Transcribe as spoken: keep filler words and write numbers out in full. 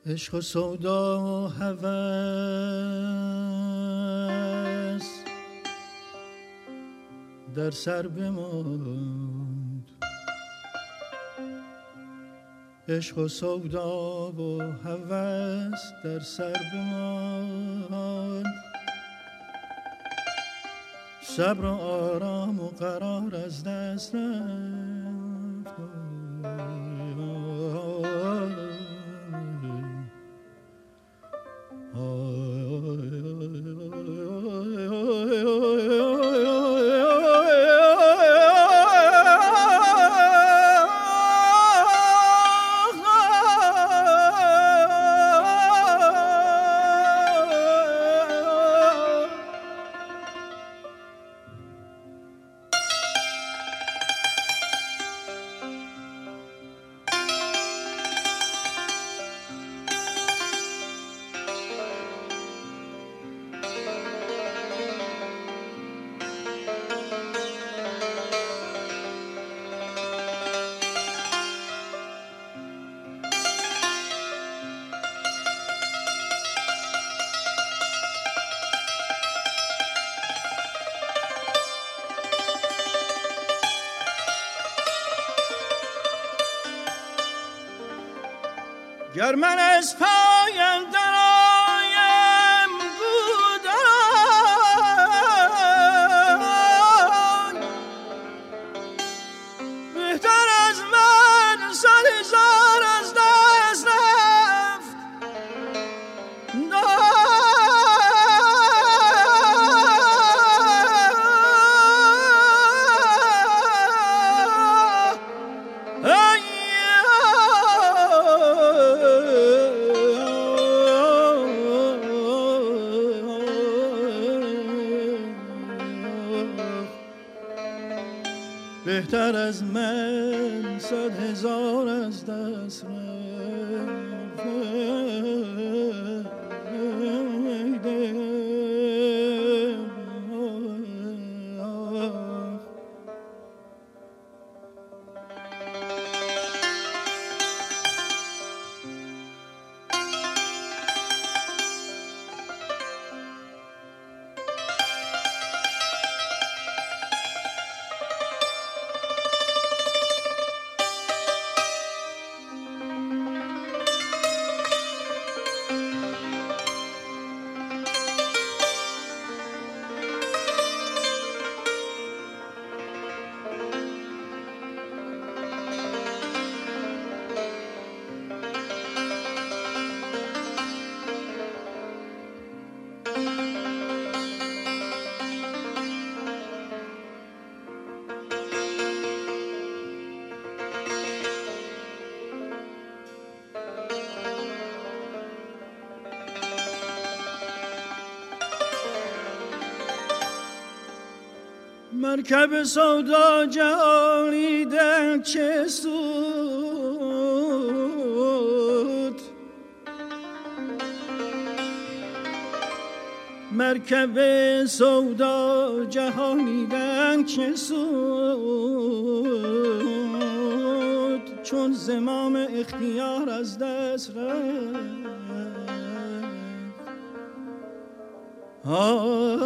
عشق و سودا و هوس در سر بماند، عشق و سودا و هوس در سر بماند، صبر و آرام و قرار از دست رفت. گر من از پایم درایم بودن، بهتر از من صد هزار از دست رفت. بهتر از من صد هزار از دست رفت. مرکب سودا جهانی در چه سود، مرکب سودا جهانی در چه سود، چون زمام اختیار از دست رفت.